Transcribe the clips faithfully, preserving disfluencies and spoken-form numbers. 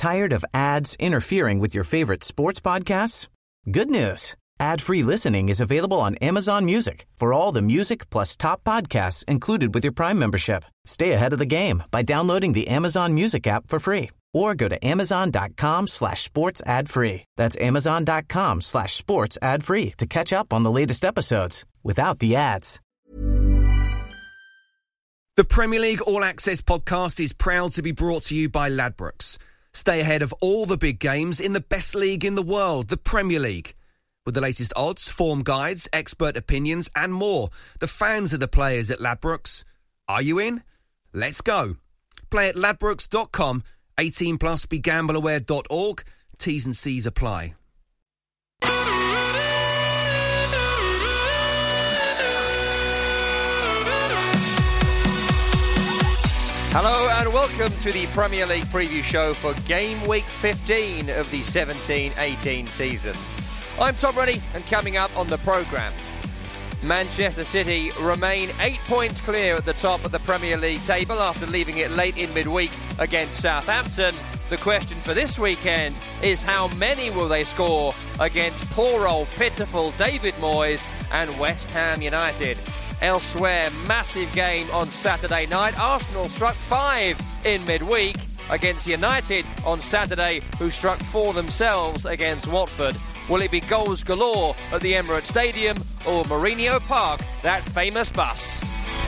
Tired of ads interfering with your favorite sports podcasts? Good news. Ad-free listening is available on Amazon Music for all the music plus top podcasts included with your Prime membership. Stay ahead of the game by downloading the Amazon Music app for free or go to amazon.com slash sports ad free. That's amazon.com slash sports ad free to catch up on the latest episodes without the ads. The Premier League All Access podcast is proud to be brought to you by Ladbrokes. Stay ahead of all the big games in the best league in the world, the Premier League. With the latest odds, form guides, expert opinions and more, the fans are the players at Ladbrokes. Are you in? Let's go. Play at ladbrokes dot com. eighteen plus, be gamble aware dot org. T's and C's apply. Hello and welcome to the Premier League preview show for game week fifteen of the seventeen eighteen season. I'm Tom Rennie, and coming up on the programme, Manchester City remain eight points clear at the top of the Premier League table after leaving it late in midweek against Southampton. The question for this weekend is how many will they score against poor old pitiful David Moyes and West Ham United. Elsewhere, massive game on Saturday night. Arsenal struck five in midweek against United on Saturday, who struck four themselves against Watford. Will it be goals galore at the Emirates Stadium or Mourinho Park, that famous bus?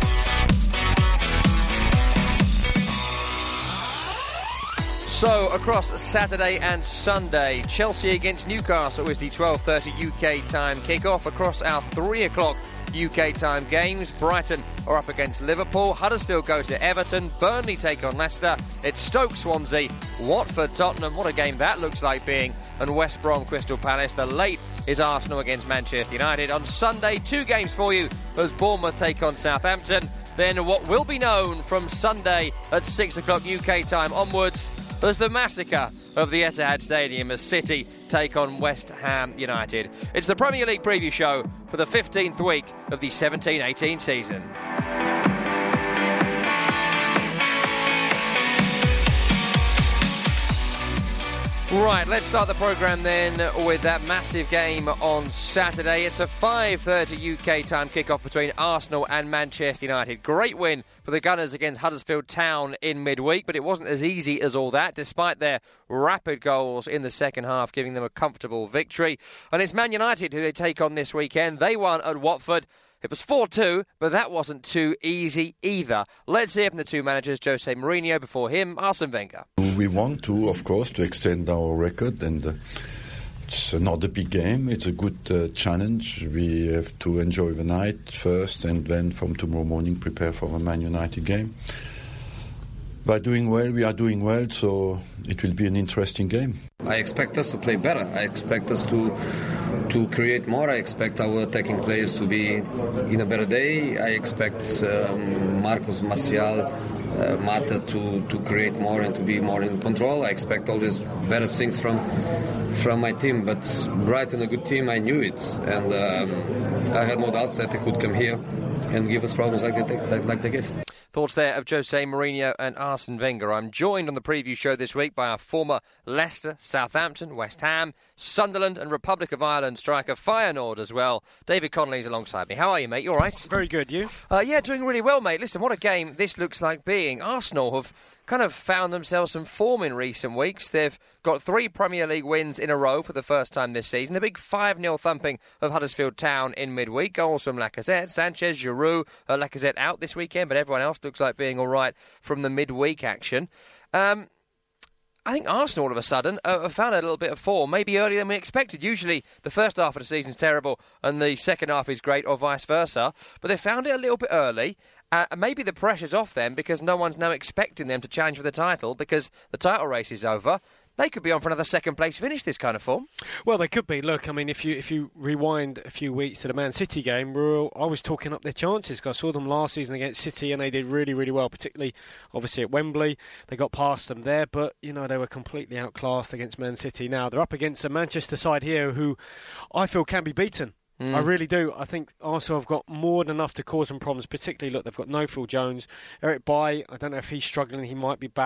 So, across Saturday and Sunday, Chelsea against Newcastle is the twelve thirty U K time kickoff. Across our three o'clock U K time games, Brighton are up against Liverpool, Huddersfield go to Everton, Burnley take on Leicester, it's Stoke Swansea, Watford Tottenham, what a game that looks like being, and West Brom Crystal Palace. The late is Arsenal against Manchester United. On Sunday, two games for you as Bournemouth take on Southampton. Then what will be known from Sunday at six o'clock U K time onwards as the massacre of the Etihad Stadium as City take on West Ham United. It's the Premier League preview show for the fifteenth week of the seventeen eighteen season. Right, let's start the programme then with that massive game on Saturday. It's a five thirty U K time kickoff between Arsenal and Manchester United. Great win for the Gunners against Huddersfield Town in midweek, but it wasn't as easy as all that, despite their rapid goals in the second half, giving them a comfortable victory. And it's Man United who they take on this weekend. They won at Watford. It was four two, but that wasn't too easy either. Let's hear from the two managers, Jose Mourinho, before him, Arsene Wenger. We want to, of course, to extend our record, and uh, it's another big game. It's a good uh, challenge. We have to enjoy the night first, and then from tomorrow morning prepare for the Man United game. By doing well, we are doing well, so it will be an interesting game. I expect us to play better. I expect us to to create more. I expect our attacking players to be in a better day. I expect um, Marcos, Martial, uh, Mata to, to create more and to be more in control. I expect always better things from from my team. But Brighton, a good team, I knew it. And um, I had no doubts that they could come here and give us problems like they, like, like they gave. Thoughts there of Jose Mourinho and Arsene Wenger. I'm joined on the preview show this week by our former Leicester, Southampton, West Ham, Sunderland and Republic of Ireland striker Feyenoord as well. David Connolly's alongside me. How are you, mate? You all right? Very good, you? Uh, yeah, doing really well, mate. Listen, what a game this looks like being. Arsenal have kind of found themselves some form in recent weeks. They've got three Premier League wins in a row for the first time this season. A big five nil thumping of Huddersfield Town in midweek. Goals from Lacazette, Sanchez, Giroud. Uh, Lacazette out this weekend, but everyone else looks like being all right from the midweek action. Um, I think Arsenal, all of a sudden, uh, have found a little bit of form, maybe earlier than we expected. Usually the first half of the season is terrible and the second half is great, or vice versa. But they found it a little bit early. Uh, maybe the pressure's off them because no one's now expecting them to challenge for the title because the title race is over. They could be on for another second place finish, this kind of form. Well, they could be. Look, I mean, if you if you rewind a few weeks to the Man City game, we were, I was talking up their chances. I saw them last season against City and they did really, really well, particularly, obviously, at Wembley. They got past them there, but, you know, they were completely outclassed against Man City. Now, they're up against a Manchester side here who I feel can be beaten. Mm. I really do. I think Arsenal have got more than enough to cause them problems, particularly, look, they've got no Phil Jones. Eric Bailly, I don't know if he's struggling, he might be back.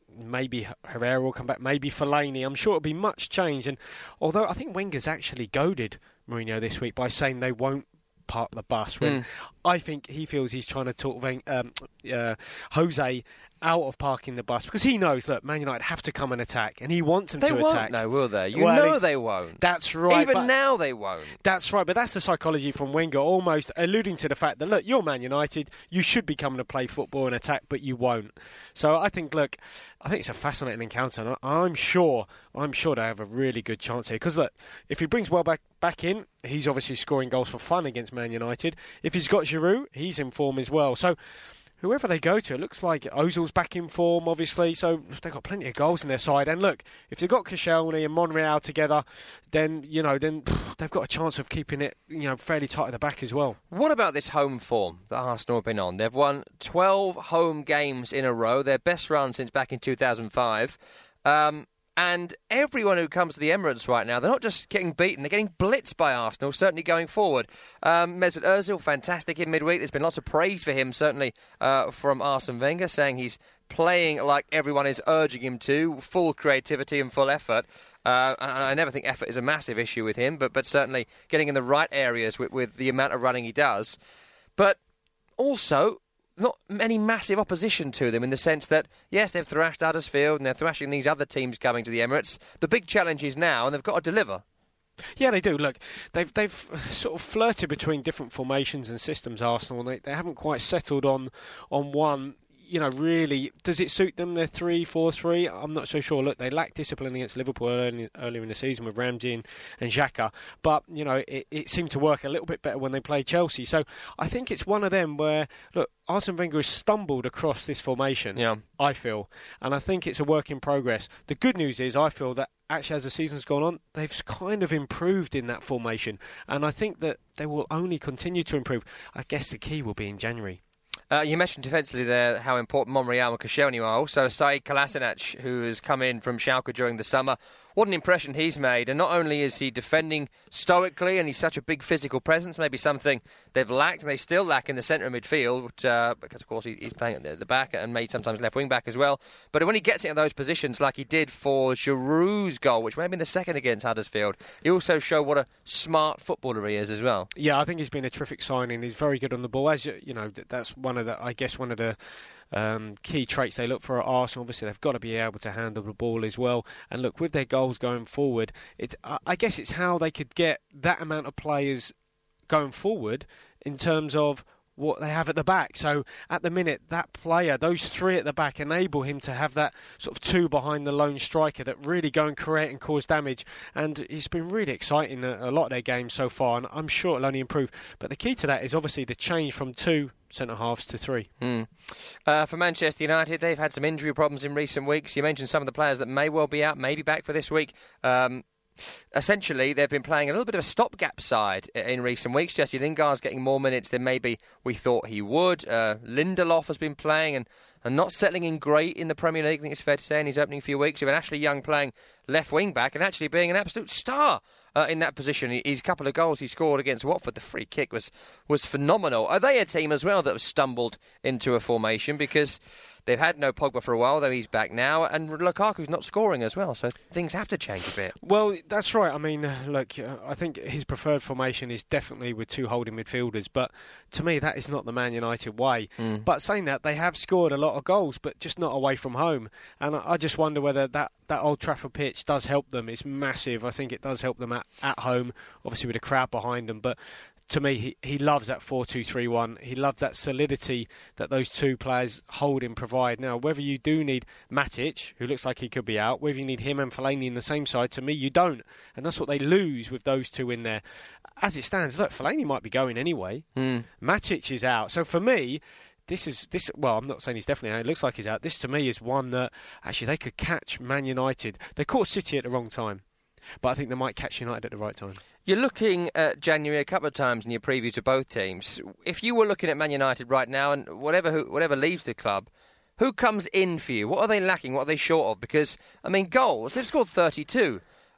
maybe Herrera will come back, maybe Fellaini. I'm sure it'll be much change. And although I think Wenger's actually goaded Mourinho this week by saying they won't park the bus, when mm. I think he feels he's trying to talk um, uh, Jose out of parking the bus, because he knows, look, Man United have to come and attack, and he wants them they to won't, attack. No, will they? You well, know they won't. That's right. Even now they won't. That's right, but that's the psychology from Wenger, almost alluding to the fact that, look, you're Man United, you should be coming to play football and attack, but you won't. So I think, look, I think it's a fascinating encounter, and I'm sure, I'm sure they have a really good chance here, because, look, if he brings Welbeck back in, he's obviously scoring goals for fun against Man United. If he's got Giroud, he's in form as well. So whoever they go to, it looks like Ozil's back in form, obviously, so they've got plenty of goals in their side. And look, if they've got Koscielny and Monreal together, then, you know, then pff, they've got a chance of keeping it, you know, fairly tight at the back as well. What about this home form that Arsenal have been on? They've won twelve home games in a row, their best run since back in two thousand five. Um... And everyone who comes to the Emirates right now, they're not just getting beaten, they're getting blitzed by Arsenal, certainly going forward. Um, Mesut Ozil, fantastic in midweek. There's been lots of praise for him, certainly uh, from Arsene Wenger, saying he's playing like everyone is urging him to, full creativity and full effort. Uh, and I never think effort is a massive issue with him, but, but certainly getting in the right areas with, with the amount of running he does. But also, not any massive opposition to them in the sense that, yes, they've thrashed Huddersfield and they're thrashing these other teams coming to the Emirates. The big challenge is now, and they've got to deliver. Yeah, they do. Look, they've they've sort of flirted between different formations and systems, Arsenal, and they, they haven't quite settled on on one. You know, really, does it suit them? They're three four three. I'm not so sure. Look, they lacked discipline against Liverpool early, earlier in the season with Ramsey and, and Xhaka. But, you know, it, it seemed to work a little bit better when they played Chelsea. So I think it's one of them where, look, Arsene Wenger has stumbled across this formation, yeah. I feel. And I think it's a work in progress. The good news is I feel that actually as the season's gone on, they've kind of improved in that formation. And I think that they will only continue to improve. I guess the key will be in January. Uh, you mentioned defensively there how important Monreal and Koscielny are. Also, Said Kolasinac, who has come in from Schalke during the summer. What an impression he's made. And not only is he defending stoically and he's such a big physical presence, maybe something they've lacked and they still lack in the centre of midfield, uh, because, of course, he's playing at the back and made sometimes left wing back as well. But when he gets into those positions like he did for Giroud's goal, which may have been the second against Huddersfield, he also showed what a smart footballer he is as well. Yeah, I think he's been a terrific signing. He's very good on the ball. As you know, that's one of the, I guess, one of the Um, key traits they look for at Arsenal. Obviously, they've got to be able to handle the ball as well. And look, with their goals going forward, it's I guess it's how they could get that amount of players going forward in terms of what they have at the back. So at the minute, that player, those three at the back, enable him to have that sort of two behind the lone striker that really go and create and cause damage. And it's been really exciting, a, a lot of their games so far, and I'm sure it'll only improve. But the key to that is obviously the change from two centre-halves to three. Mm. Uh, for Manchester United, they've had some injury problems in recent weeks. You mentioned some of the players that may well be out, may be back for this week. Um, essentially, they've been playing a little bit of a stopgap side in recent weeks. Jesse Lingard's getting more minutes than maybe we thought he would. Uh, Lindelof has been playing and, and not settling in great in the Premier League, I think it's fair to say, in his opening few weeks. You've been Ashley Young playing left wing-back and actually being an absolute star Uh, in that position. His couple of goals he scored against Watford, the free kick was was phenomenal. Are they a team as well that have stumbled into a formation because they've had no Pogba for a while, though he's back now, and Lukaku's not scoring as well, so things have to change a bit? Well, that's right. I mean, look, I think his preferred formation is definitely with two holding midfielders, but to me that is not the Man United way. Mm. But saying that, they have scored a lot of goals, but just not away from home, and I just wonder whether that, that Old Trafford pitch does help them. It's massive. I think it does help them at, at home, obviously with a crowd behind them, but to me, he, he loves that four two three one. He loves that solidity that those two players hold and provide. Now, whether you do need Matic, who looks like he could be out, whether you need him and Fellaini in the same side, to me, you don't. And that's what they lose with those two in there. As it stands, look, Fellaini might be going anyway. Mm. Matic is out. So for me, This is this. Well, I'm not saying he's definitely out. It looks like he's out. This, to me, is one that actually they could catch Man United. They caught City at the wrong time, but I think they might catch United at the right time. You're looking at January a couple of times in your preview to both teams. If you were looking at Man United right now, and whatever who, whatever leaves the club, who comes in for you? What are they lacking? What are they short of? Because, I mean, goals, they've scored thirty-two.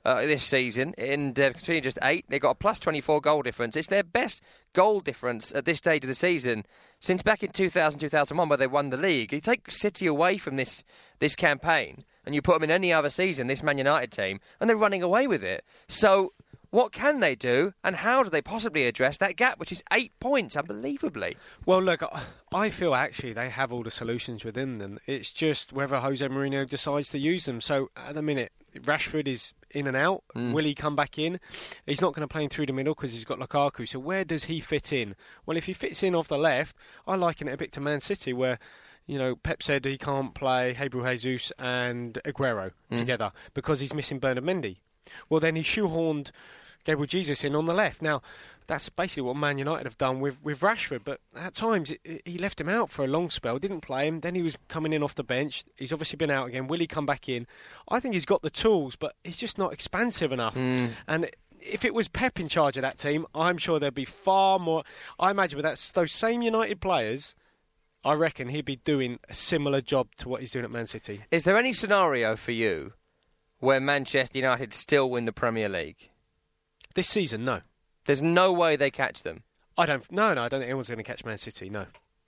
uh, this season, and uh, continuing just eight. They've got a plus twenty-four goal difference. It's their best goal difference at this stage of the season since back in two thousand, two thousand one, where they won the league. You take City away from this this campaign, and you put them in any other season, this Man United team, and they're running away with it. So what can they do, and how do they possibly address that gap, which is eight points, unbelievably? Well, look, I feel actually they have all the solutions within them. It's just whether Jose Mourinho decides to use them. So at the minute, Rashford is in and out. Mm. Will he come back in? He's not going to play him through the middle because he's got Lukaku. So where does he fit in? Well, if he fits in off the left, I liken it a bit to Man City, where, you know, Pep said he can't play Gabriel Jesus and Aguero mm. together because he's missing Bernard Mendy. Well, then he shoehorned Gabriel Jesus in on the left. Now, that's basically what Man United have done with, with Rashford, but at times it, he left him out for a long spell, didn't play him, then he was coming in off the bench. He's obviously been out again. Will he come back in? I think he's got the tools, but he's just not expansive enough. Mm. And if it was Pep in charge of that team, I'm sure there'd be far more. I imagine with that, those same United players, I reckon he'd be doing a similar job to what he's doing at Man City. Is there any scenario for you where Manchester United still win the Premier League? This season, no. There's no way they catch them? I don't. No, no, I don't think anyone's going to catch Man City, no.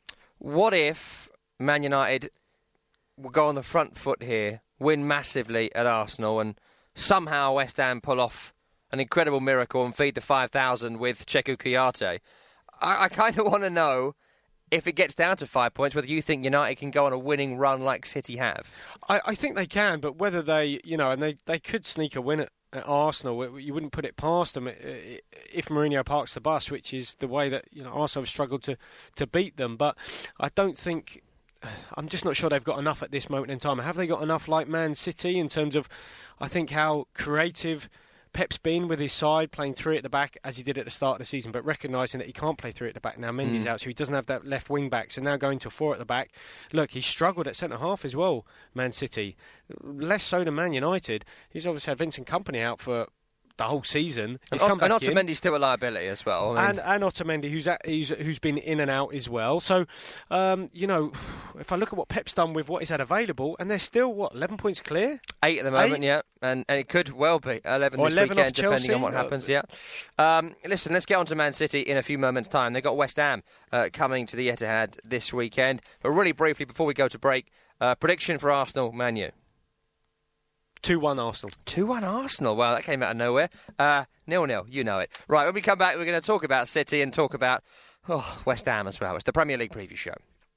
What if Man United will go on the front foot here, win massively at Arsenal, and somehow West Ham pull off an incredible miracle and feed the five thousand with Cheikhou Kouyaté? I, I kind of want to know, if it gets down to five points, whether you think United can go on a winning run like City have. I, I think they can, but whether they, you know, and they, they could sneak a win at, at Arsenal, you wouldn't put it past them if Mourinho parks the bus, which is the way that, you know, Arsenal have struggled to, to beat them. But I don't think, I'm just not sure they've got enough at this moment in time. Have they got enough like Man City in terms of, I think, how creative Pep's been with his side, playing three at the back as he did at the start of the season, but recognising that he can't play three at the back now. Mendy's mm. out, so he doesn't have that left wing back. So now going to four at the back. Look, he struggled at centre half as well, Man City. Less so than Man United. He's obviously had Vincent Kompany out for the whole season. He's and come back and Otamendi's still a liability as well. I mean. And, and Otamendi, who's, at, who's who's been in and out as well. So, um, you know, if I look at what Pep's done with what he's had available, and they're still, what, eleven points clear? Eight at the moment, Eight? yeah. And, and it could well be eleven or this eleven weekend, depending Chelsea. on what happens, yeah. Um, listen, let's get on to Man City in a few moments' time. They've got West Ham uh, coming to the Etihad this weekend. But really briefly, before we go to break, uh, prediction for Arsenal, Man U. two one Arsenal. two one Arsenal. Well, that came out of nowhere. Uh, nil nil, you know it. Right, when we come back, we're going to talk about City and talk about oh, West Ham as well. It's the Premier League preview show.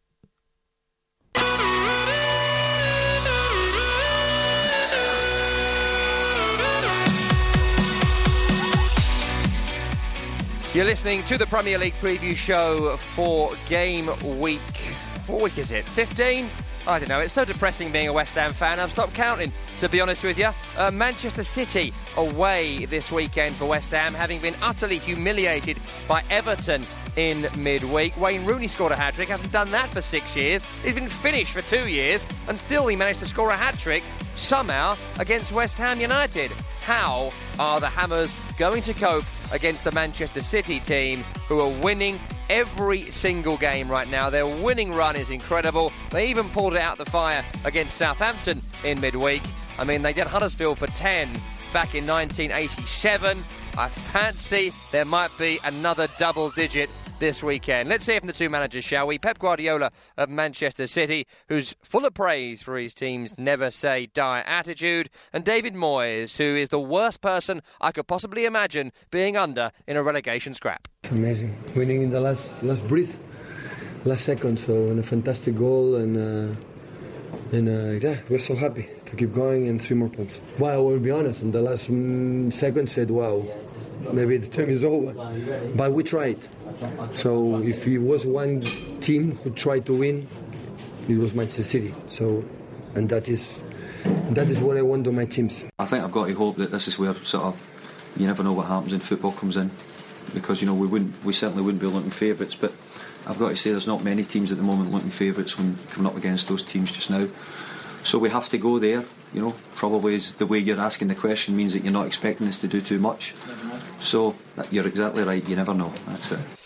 You're listening to the Premier League preview show for game week. What week is it? fifteen? I don't know, it's so depressing being a West Ham fan. I've stopped counting, to be honest with you. Uh, Manchester City away this weekend for West Ham, having been utterly humiliated by Everton in midweek. Wayne Rooney scored a hat-trick, hasn't done that for six years. He's been finished for two years, and still he managed to score a hat-trick, somehow, against West Ham United. How are the Hammers going to cope against the Manchester City team, who are winning every single game right now? Their winning run is incredible. They even pulled it out the fire against Southampton in midweek. I mean, they did Huddersfield for ten back in nineteen eighty-seven. I fancy there might be another double digit this weekend. Let's hear from the two managers, shall we? Pep Guardiola of Manchester City, who's full of praise for his team's never say die attitude, and David Moyes, who is the worst person I could possibly imagine being under in a relegation scrap. Amazing. Winning in the last last breath, last second, so and a fantastic goal, and uh, and uh, yeah, we're so happy to keep going and three more points. Well, I will be honest, in the last mm, second said, wow, maybe the time is over, but we tried. So if it was one team who tried to win, it was Manchester City. So, and that is that is what I want on my teams. I think I've got to hope that this is where sort of you never know what happens in football comes in, because you know we wouldn't we certainly wouldn't be looking favourites, but I've got to say there's not many teams at the moment looking favourites when coming up against those teams just now. So we have to go there. You know, probably is the way you're asking the question means that you're not expecting us to do too much. So you're exactly right. You never know. That's it.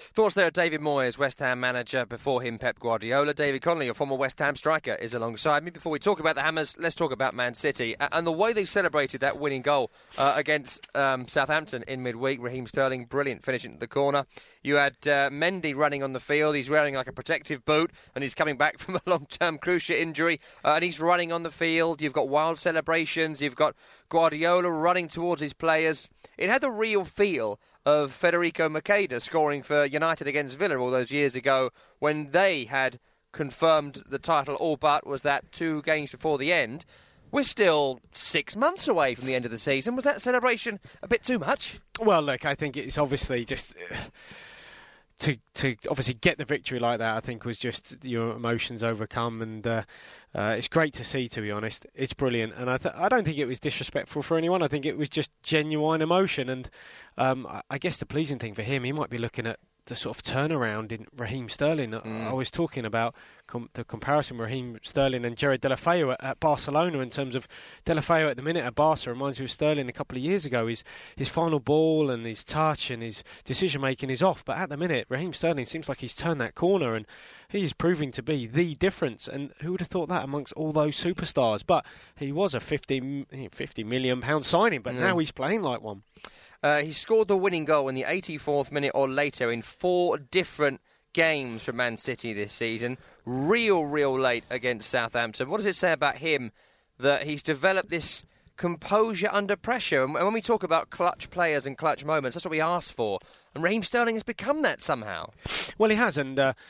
Thoughts there of David Moyes, West Ham manager, before him Pep Guardiola. David Connolly, a former West Ham striker, is alongside me. Before we talk about the Hammers, let's talk about Man City and the way they celebrated that winning goal uh, against um, Southampton in midweek. Raheem Sterling, brilliant finishing at the corner. You had uh, Mendy running on the field. He's wearing like a protective boot and he's coming back from a long-term cruciate injury uh, and he's running on the field. You've got wild celebrations. You've got Guardiola running towards his players. It had the real feel of Federico Makeda scoring for United against Villa all those years ago when they had confirmed the title, all but was that two games before the end. We're still six months away from the end of the season. Was that celebration a bit too much? Well, look, I think it's obviously just... Uh, To, to obviously get the victory like that, I think was just your emotions overcome, and uh, uh, it's great to see. To be honest, it's brilliant, and I th- I don't think it was disrespectful for anyone. I think it was just genuine emotion, and um, I, I guess the pleasing thing for him, he might be looking at the sort of turnaround in Raheem Sterling. Mm. I was talking about com- the comparison with Raheem Sterling and Jared Deulofeu at, at Barcelona in terms of Deulofeu at the minute at Barca reminds me of Sterling a couple of years ago. His, his final ball and his touch and his decision-making is off, but at the minute Raheem Sterling seems like he's turned that corner and he is proving to be the difference, and who would have thought that amongst all those superstars? But he was a fifty, fifty million pound signing, but mm. now he's playing like one. Uh, he scored the winning goal in the eighty-fourth minute or later in four different games for Man City this season. Real, real late against Southampton. What does it say about him that he's developed this composure under pressure? And when we talk about clutch players and clutch moments, that's what we ask for. And Raheem Sterling has become that somehow. Well, he has, and uh,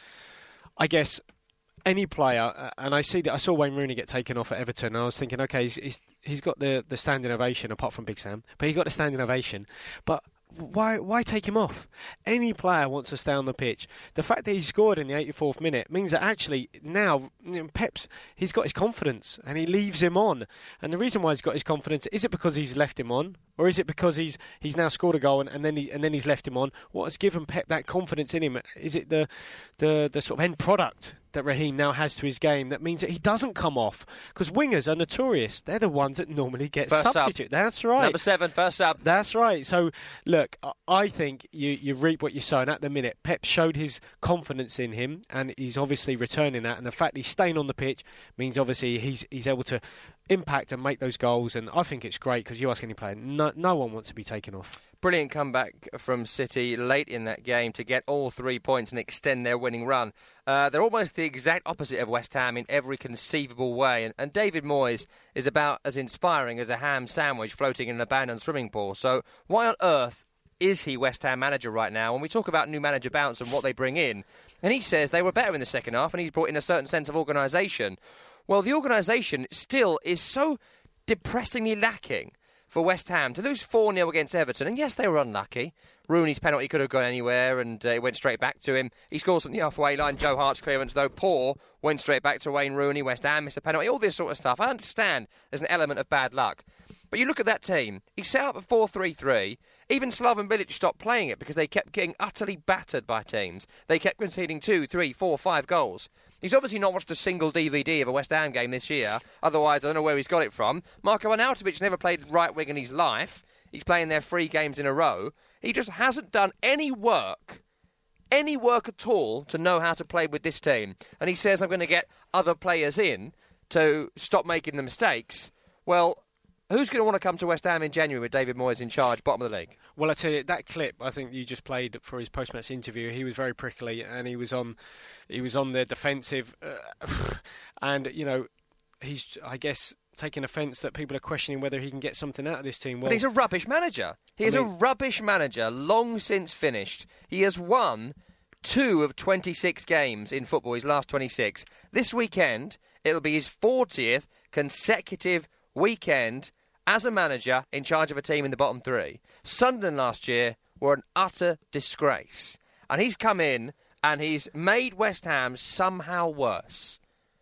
I guess... any player, uh, and I see that I saw Wayne Rooney get taken off at Everton, and I was thinking, okay, he's he's, he's got the, the standing ovation, apart from Big Sam, but he got the standing ovation. But why why take him off? Any player wants to stay on the pitch. The fact that he scored in the eighty-fourth minute means that actually now you know, Pep's he's got his confidence and he leaves him on. And the reason why he's got his confidence, is it because he's left him on, or is it because he's he's now scored a goal and, and then he and then he's left him on? What has given Pep that confidence in him? Is it the the the sort of end product that Raheem now has to his game that means that he doesn't come off? Because wingers are notorious. They're the ones that normally get first substitute. Sub. That's right. Number seven, first sub. That's right. So, look, I think you, you reap what you sow. And at the minute, Pep showed his confidence in him, and he's obviously returning that. And the fact he's staying on the pitch means obviously he's he's able to impact and make those goals. And I think it's great because you ask any player, no, no one wants to be taken off. Brilliant comeback from City late in that game to get all three points and extend their winning run. Uh, they're almost the exact opposite of West Ham in every conceivable way. And, and David Moyes is about as inspiring as a ham sandwich floating in an abandoned swimming pool. So why on earth is he West Ham manager right now? When we talk about new manager bounce and what they bring in, and he says they were better in the second half and he's brought in a certain sense of organisation. Well, the organisation still is so depressingly lacking for West Ham to lose four nil against Everton. And yes, they were unlucky. Rooney's penalty could have gone anywhere and uh, it went straight back to him. He scores from the halfway line. Joe Hart's clearance, though poor, went straight back to Wayne Rooney. West Ham missed a penalty. All this sort of stuff. I understand there's an element of bad luck. But you look at that team. He set up a four three three. Even Slaven Bilic stopped playing it because they kept getting utterly battered by teams. They kept conceding two, three, four, five goals. He's obviously not watched a single D V D of a West Ham game this year. Otherwise, I don't know where he's got it from. Marko Arnautovic never played right wing in his life. He's playing there three games in a row. He just hasn't done any work, any work at all to know how to play with this team. And he says, I'm going to get other players in to stop making the mistakes. Well, who's going to want to come to West Ham in January with David Moyes in charge, bottom of the league? Well, I tell you, that clip I think you just played for his post-match interview, he was very prickly and he was on, he was on the defensive, uh, and you know, he's I guess taking offence that people are questioning whether he can get something out of this team. Well, but he's a rubbish manager. He is I mean, a rubbish manager, long since finished. He has won two of twenty-six games in football. His last twenty-six. This weekend, it'll be his fortieth consecutive weekend as a manager in charge of a team in the bottom three. Sunderland last year were an utter disgrace. And he's come in and he's made West Ham somehow worse.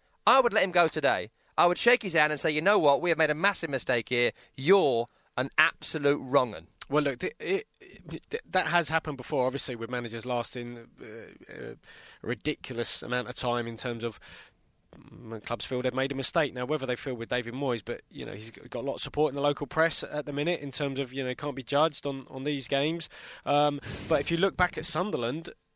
I would let him go today. I would shake his hand and say, you know what, we have made a massive mistake here. You're an absolute wrong-un. Well, look, it, it, it, that has happened before, obviously, with managers lasting uh, a ridiculous amount of time in terms of clubs feel they've made a mistake. Now, whether they feel with David Moyes, but you know he's got a lot of support in the local press at the minute in terms of you know can't be judged on, on these games. Um, but if you look back at Sunderland,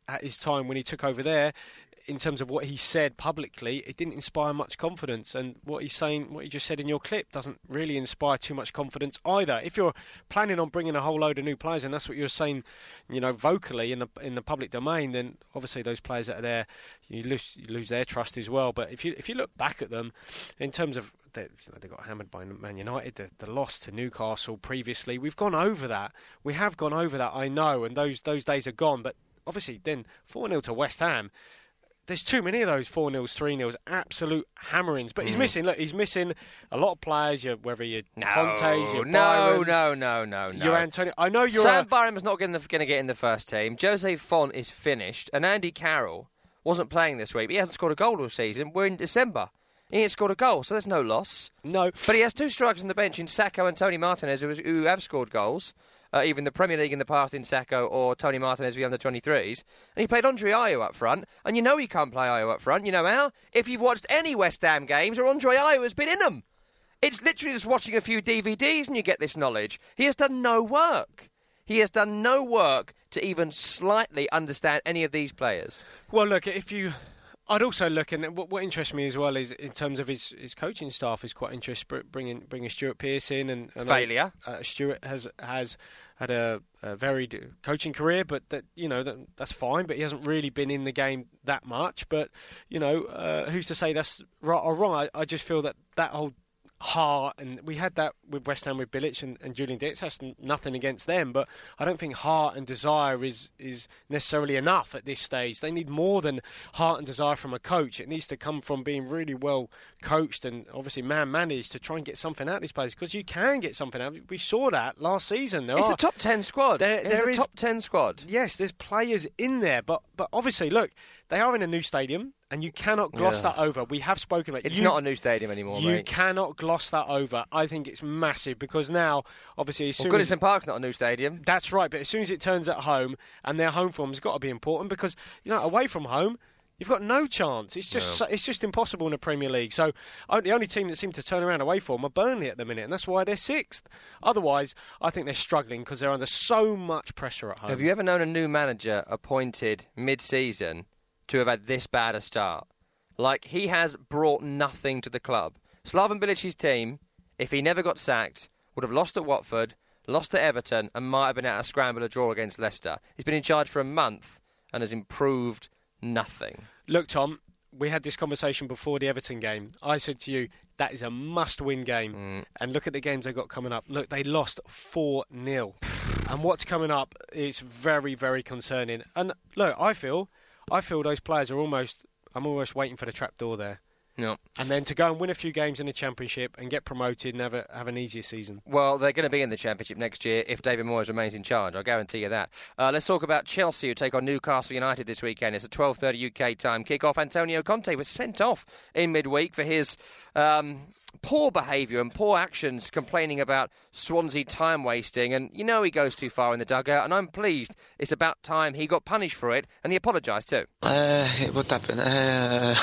at his time when he took over there, in terms of what he said publicly, it didn't inspire much confidence. And what he's saying, what you just said in your clip, doesn't really inspire too much confidence either. If you're planning on bringing a whole load of new players, and that's what you're saying, you know, vocally in the in the public domain, then obviously those players that are there, you lose you lose their trust as well. But if you if you look back at them, in terms of they, you know, they got hammered by Man United, the, the loss to Newcastle previously, we've gone over that. We have gone over that, I know, and those those days are gone. But obviously, then four nil to West Ham. There's too many of those four nils, three nils, absolute hammerings. But he's mm. missing, look, he's missing a lot of players, you're, whether you're no, Fontes, you're no, Byrons, no, no, no, no. You're Antonio. I know you're Sam a... Byram's not going to get in the first team. Jose Font is finished. And Andy Carroll wasn't playing this week. But he hasn't scored a goal all season. We're in December. He ain't scored a goal, so there's no loss. No. But he has two strikers on the bench in Sacco and Tony Martinez, who, who have scored goals. Uh, even the Premier League in the past in Sacco or Tony Martinez, the under twenty-threes. And he played Andre Ayew up front. And you know he can't play Ayew up front. You know how? If you've watched any West Ham games or Andre Ayew has been in them. It's literally just watching a few D V Ds and you get this knowledge. He has done no work. He has done no work to even slightly understand any of these players. Well, look, if you... I'd also look, and what, what interests me as well is in terms of his, his coaching staff is quite interesting. Bringing bringing Stuart Pearce in, and, and failure. Uh, Stuart has has had a, a varied coaching career, but that you know that, that's fine. But he hasn't really been in the game that much. But you know, uh, who's to say that's right or wrong? I, I just feel that that whole heart, and we had that with West Ham with Bilic and, and Julian Dix. That's nothing against them, but I don't think heart and desire is is necessarily enough at this stage. They need more than heart and desire from a coach. It needs to come from being really well coached and obviously man managed to try and get something out of this place, because you can get something out. We saw that last season. There it's are, a top ten squad. There, it's there a is, top ten squad. Yes, there's players in there, but but obviously, look, they are in a new stadium. And you cannot gloss yeah. that over. We have spoken about it. It's you, not a new stadium anymore, you mate. You cannot gloss that over. I think it's massive because now, obviously, as soon well, as... Goodison Park's not a new stadium. That's right, but as soon as it turns at home, and their home form has got to be important because, you know, away from home, you've got no chance. It's just no. it's just impossible in the Premier League. So the only team that seems to turn around away from are Burnley at the minute, and that's why they're sixth. Otherwise, I think they're struggling because they're under so much pressure at home. Have you ever known a new manager appointed mid-season to have had this bad a start? Like, he has brought nothing to the club. Slaven Bilic's team, if he never got sacked, would have lost at Watford, lost at Everton, and might have been able to scramble a draw against Leicester. He's been in charge for a month and has improved nothing. Look, Tom, we had this conversation before the Everton game. I said to you, that is a must-win game. Mm. And look at the games they've got coming up. Look, they lost four nil. And what's coming up is very, very concerning. And look, I feel, I feel those players are almost... I'm almost waiting for the trapdoor there. No. And then to go and win a few games in the Championship and get promoted and have, a, have an easier season. Well, they're going to be in the Championship next year if David Moyes remains in charge. I'll guarantee you that. Uh, let's talk about Chelsea, who take on Newcastle United this weekend. It's a twelve thirty U K time kick-off. Antonio Conte was sent off in midweek for his um, poor behaviour and poor actions, complaining about Swansea time wasting. And you know he goes too far in the dugout, and I'm pleased it's about time he got punished for it, and he apologised too. Uh, what happened? Uh,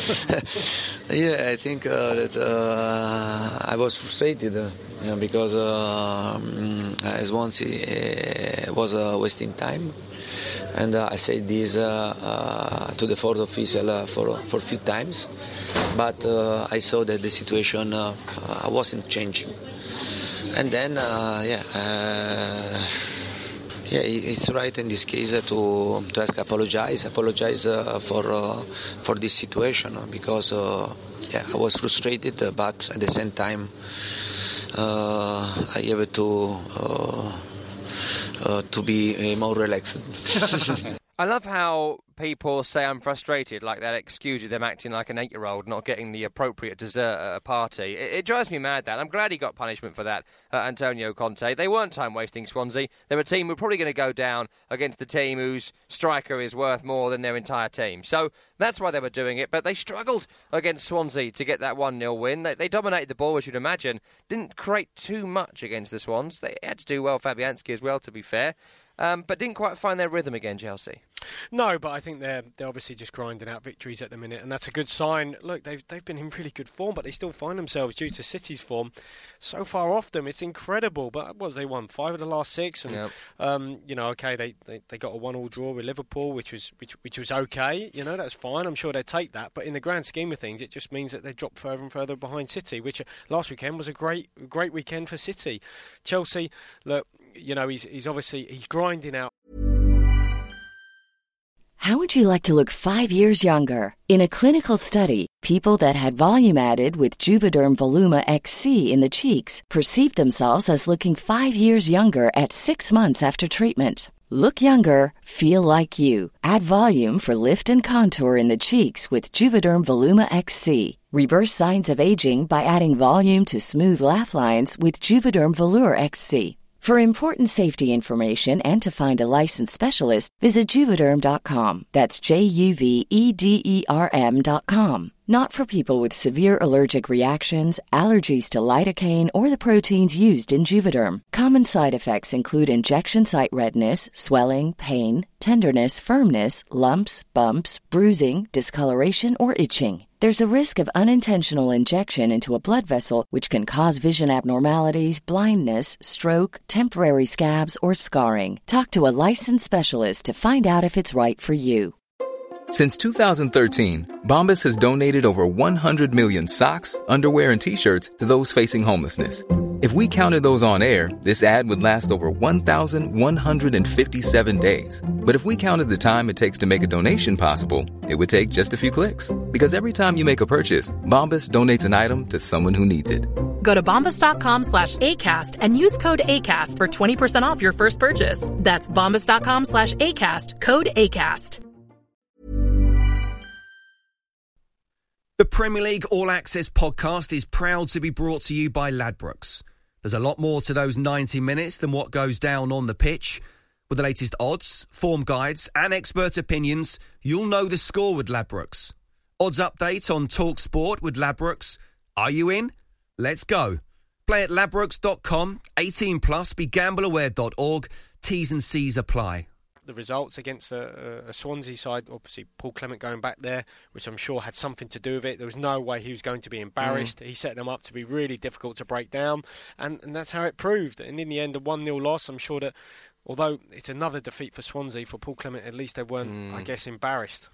yeah, I think uh, that uh, I was frustrated uh, you know, because uh, um, Swansea uh, was uh, wasting time, and uh, I said this uh, uh, to the fourth official uh, for for a few times, but uh, I saw that the situation uh, uh, wasn't changing, and then uh, yeah. Uh, Yeah, it's right in this case uh, to to ask apologize, apologize uh, for uh, for this situation uh, because uh, yeah, I was frustrated, uh, but at the same time uh, I have to uh, uh, to be uh, more relaxed. I love how people say I'm frustrated, like that excuses them acting like an eight-year-old, not getting the appropriate dessert at a party. It, it drives me mad, that. I'm glad he got punishment for that, uh, Antonio Conte. They weren't time-wasting Swansea. They're a team who are probably going to go down against the team whose striker is worth more than their entire team. So that's why they were doing it, but they struggled against Swansea to get that one nil win. They, they dominated the ball, as you'd imagine. Didn't create too much against the Swans. They had to do well, Fabianski as well, to be fair. um, but didn't quite find their rhythm again, Chelsea. No, but I think they're they're obviously just grinding out victories at the minute, and that's a good sign. Look, they've they've been in really good form, but they still find themselves, due to City's form, so far off them. It's incredible. But what, they won five of the last six, and yep. um, you know, okay, they, they, they got a one-all draw with Liverpool, which was which which was okay. You know, that's fine. I'm sure they'd take that. But in the grand scheme of things, it just means that they drop further and further behind City, which uh, last weekend was a great great weekend for City. Chelsea, look, you know, he's he's obviously he's grinding out. How would you like to look five years younger? In a clinical study, people that had volume added with Juvederm Voluma X C in the cheeks perceived themselves as looking five years younger at six months after treatment. Look younger, feel like you. Add volume for lift and contour in the cheeks with Juvederm Voluma X C. Reverse signs of aging by adding volume to smooth laugh lines with Juvederm Volure X C. For important safety information and to find a licensed specialist, visit Juvederm dot com. That's J U V E D E R M dot com. Not for people with severe allergic reactions, allergies to lidocaine, or the proteins used in Juvederm. Common side effects include injection site redness, swelling, pain, tenderness, firmness, lumps, bumps, bruising, discoloration, or itching. There's a risk of unintentional injection into a blood vessel, which can cause vision abnormalities, blindness, stroke, temporary scabs, or scarring. Talk to a licensed specialist to find out if it's right for you. Since two thousand thirteen, Bombas has donated over one hundred million socks, underwear, and T-shirts to those facing homelessness. If we counted those on air, this ad would last over one thousand one hundred fifty-seven days. But if we counted the time it takes to make a donation possible, it would take just a few clicks. Because every time you make a purchase, Bombas donates an item to someone who needs it. Go to bombas.com slash ACAST and use code ACAST for twenty percent off your first purchase. That's bombas.com slash ACAST, code ACAST. The Premier League All Access podcast is proud to be brought to you by Ladbrokes. There's a lot more to those ninety minutes than what goes down on the pitch. With the latest odds, form guides and expert opinions, you'll know the score with Ladbrokes. Odds update on Talk Sport with Ladbrokes. Are you in? Let's go. Play at ladbrokes dot com, eighteen plus, be gamble aware dot org. T's and C's apply. The results against the uh, Swansea side, obviously Paul Clement going back there, which I'm sure had something to do with it. There was no way he was going to be embarrassed. Mm. He set them up to be really difficult to break down, and, and that's how it proved. And in the end, a one nil loss, I'm sure that, although it's another defeat for Swansea, for Paul Clement, at least they weren't, mm. I guess, embarrassed.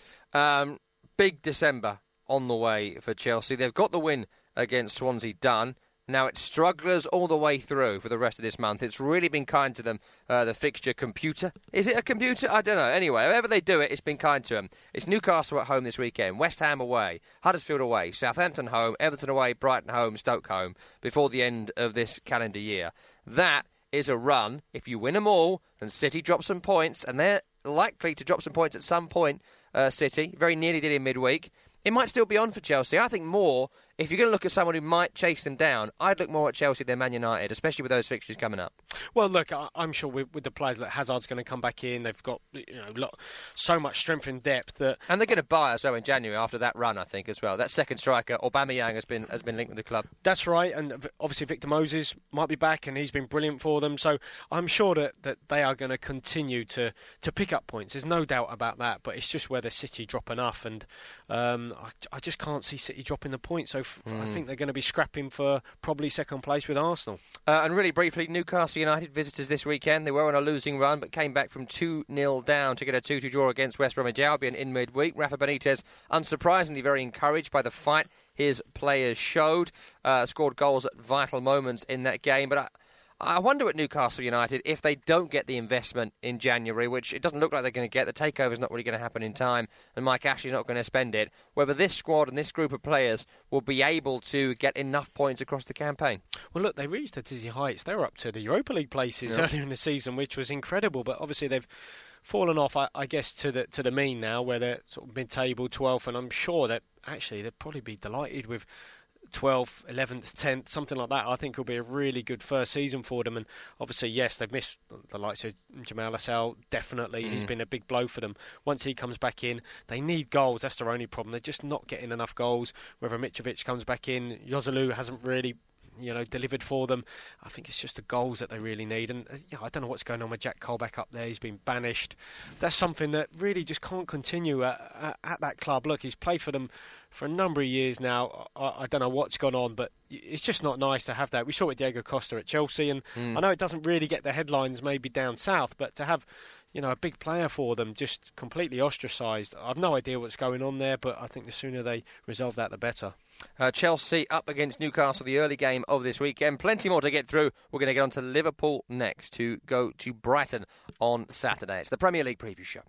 Um, big December on the way for Chelsea. They've got the win against Swansea done. Now it's strugglers all the way through for the rest of this month. It's really been kind to them, uh, the fixture computer. Is it a computer? I don't know. Anyway, however they do it, it's been kind to them. It's Newcastle at home this weekend, West Ham away, Huddersfield away, Southampton home, Everton away, Brighton home, Stoke home, before the end of this calendar year. That is a run. If you win them all, and City drop some points, and they're likely to drop some points at some point, uh, City, very nearly did in midweek, it might still be on for Chelsea. I think more, if you're going to look at someone who might chase them down, I'd look more at Chelsea than Man United, especially with those fixtures coming up. Well, look, I'm sure with, with the players that Hazard's going to come back in, they've got you know lot, so much strength and depth that, and they're going to buy as well in January after that run, I think, as well. That second striker, Aubameyang, has been has been linked with the club. That's right, and obviously Victor Moses might be back, and he's been brilliant for them. So I'm sure that, that they are going to continue to to pick up points. There's no doubt about that. But it's just whether City drop enough, and um, I, I just can't see City dropping the points. So f- mm. I think they're going to be scrapping for probably second place with Arsenal. Uh, and really briefly, Newcastle United visitors this weekend. They were on a losing run, but came back from two nil down to get a two two draw against West Bromwich Albion in midweek. Rafa Benitez, unsurprisingly, very encouraged by the fight his players showed. Uh, scored goals at vital moments in that game, but I, I wonder at Newcastle United if they don't get the investment in January, which it doesn't look like they're going to get. The takeover's not really going to happen in time, and Mike Ashley's not going to spend it. Whether this squad and this group of players will be able to get enough points across the campaign. Well, look, they reached the dizzy heights. They were up to the Europa League places yeah. earlier in the season, which was incredible. But obviously they've fallen off, I, I guess, to the to the mean now, where they're sort of mid-table, twelfth, and I'm sure that actually they'd probably be delighted with twelfth, eleventh, tenth, something like that. I think it'll be a really good first season for them. And obviously, yes, they've missed the likes of Jamal Lascelles, definitely. Mm. He's been a big blow for them. Once he comes back in, they need goals. That's their only problem. They're just not getting enough goals. Whether Mitrovic comes back in, Joselu hasn't really you know, delivered for them. I think it's just the goals that they really need. And uh, you know, I don't know what's going on with Jack Colback up there. He's been banished. That's something that really just can't continue at, at, at that club. Look, he's played for them for a number of years now. I, I don't know what's gone on, but it's just not nice to have that. We saw it with Diego Costa at Chelsea, and mm. I know it doesn't really get the headlines maybe down south, but to have, you know, a big player for them just completely ostracised, I've no idea what's going on there, but I think the sooner they resolve that, the better. Uh, Chelsea up against Newcastle, the early game of this weekend. Plenty more to get through. We're going to get on to Liverpool next to go to Brighton on Saturday. It's the Premier League Preview Show.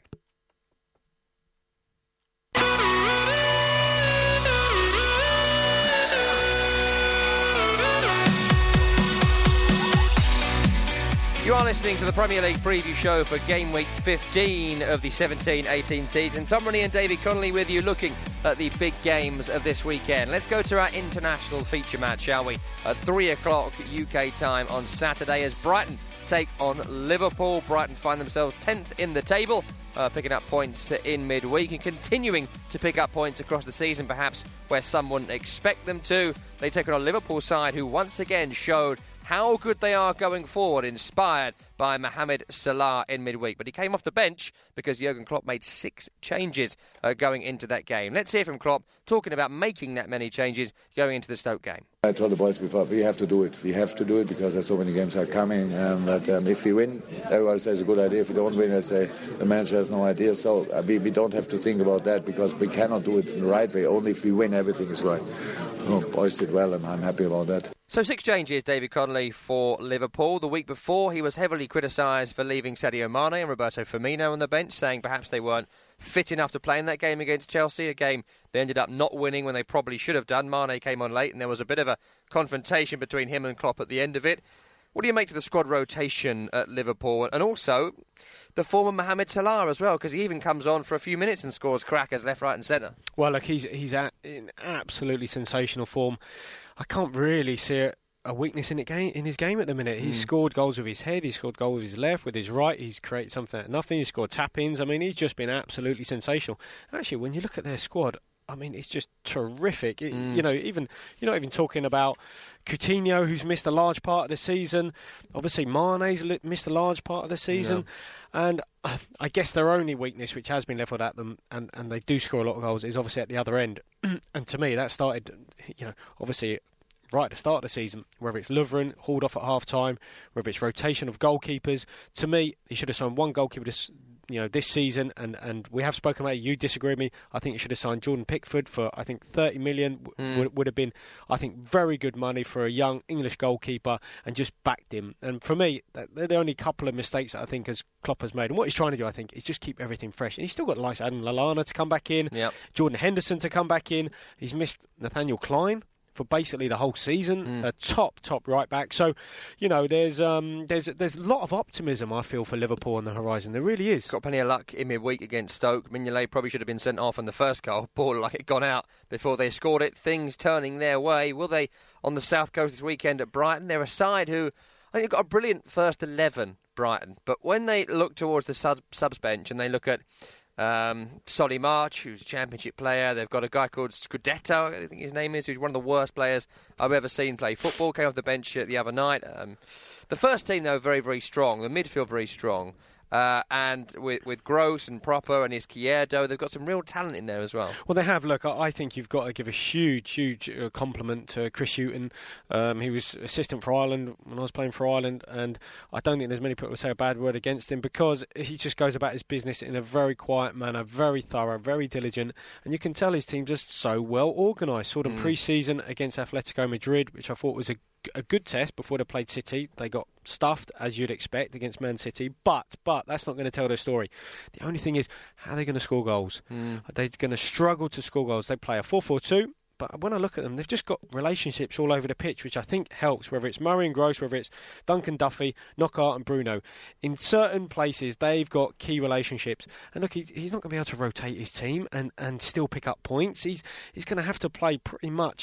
You are listening to the Premier League Preview Show for Game Week fifteen of the seventeen eighteen season. Tom Rooney and David Connolly with you, looking at the big games of this weekend. Let's go to our international feature match, shall we? At three o'clock U K time on Saturday as Brighton take on Liverpool. Brighton find themselves tenth in the table, uh, picking up points in midweek and continuing to pick up points across the season, perhaps where some wouldn't expect them to. They take on a Liverpool side who once again showed how good they are going forward, inspired by Mohamed Salah in midweek. But he came off the bench because Jurgen Klopp made six changes uh, going into that game. Let's hear from Klopp talking about making that many changes going into the Stoke game. I told the boys before, we have to do it. We have to do it because there's so many games are coming. Um, that um, if we win, everybody says a good idea. If we don't win, they say the manager has no idea. So uh, we, we don't have to think about that because we cannot do it in the right way. Only if we win, everything is right. Oh, boys did well, and I'm happy about that. So six changes, David Connolly, for Liverpool. The week before, he was heavily criticised for leaving Sadio Mane and Roberto Firmino on the bench, saying perhaps they weren't fit enough to play in that game against Chelsea, a game they ended up not winning when they probably should have done. Mane came on late, and there was a bit of a confrontation between him and Klopp at the end of it. What do you make to the squad rotation at Liverpool? And also the former Mohamed Salah as well, because he even comes on for a few minutes and scores crackers left, right and centre. Well, look, he's he's at, in absolutely sensational form. I can't really see a, a weakness in it game, in his game at the minute. He's mm. scored goals with his head, he's scored goals with his left, with his right, he's created something out of nothing, he's scored tap-ins. I mean, he's just been absolutely sensational. Actually, when you look at their squad, I mean, it's just terrific. It, mm. You know, even you're not even talking about Coutinho, who's missed a large part of the season. Obviously, Mane's missed a large part of the season. Yeah. And uh, I guess their only weakness, which has been levelled at them, and, and they do score a lot of goals, is obviously at the other end. And to me, that started, you know, obviously right at the start of the season, whether it's Lovren hauled off at half-time, whether it's rotation of goalkeepers. To me, he should have signed one goalkeeper this you know, this season, and, and we have spoken about it. You disagree with me. I think you should have signed Jordan Pickford for, I think, thirty million mm. would, would have been, I think, very good money for a young English goalkeeper, and just backed him. And for me, they're the only couple of mistakes that I think as Klopp has made. And what he's trying to do, I think, is just keep everything fresh. And he's still got likes Adam Lallana to come back in, yep. Jordan Henderson to come back in. He's missed Nathaniel Klein for basically the whole season, mm. a top, top right back. So, you know, there's um, there's there's a lot of optimism, I feel, for Liverpool on the horizon. There really is. Got plenty of luck in midweek against Stoke. Mignolet probably should have been sent off on the first goal. Ball like it gone out before they scored it. Things turning their way. Will they on the South Coast this weekend at Brighton? They're a side who, I think, have got a brilliant first eleven, Brighton. But when they look towards the sub- subs bench and they look at Um, Solly March, who's a championship player. They've got a guy called Scudetto, I think his name is, who's one of the worst players I've ever seen play football. Came off the bench the other night. Um, the first team, though, very, very strong. The midfield, very strong. Uh, and with, with Gross and Proper and Izquierdo, they've got some real talent in there as well. Well, they have. Look, I think you've got to give a huge, huge uh, compliment to Chris Hughton. Um, he was assistant for Ireland when I was playing for Ireland, and I don't think there's many people who say a bad word against him, because he just goes about his business in a very quiet manner, very thorough, very diligent, and you can tell his team's just so well organised. Sort of mm. pre-season against Atletico Madrid, which I thought was a a good test before they played City. They got stuffed, as you'd expect, against Man City, but but that's not going to tell their story. The only thing is, how are they going to score goals? Mm. Are they going to struggle to score goals? They play a four four two, but when I look at them, they've just got relationships all over the pitch, which I think helps, whether it's Murray and Gross, whether it's Duncan Duffy, Knockaert and Bruno. In certain places, they've got key relationships. And look, he, he's not going to be able to rotate his team and, and still pick up points. He's, he's going to have to play pretty much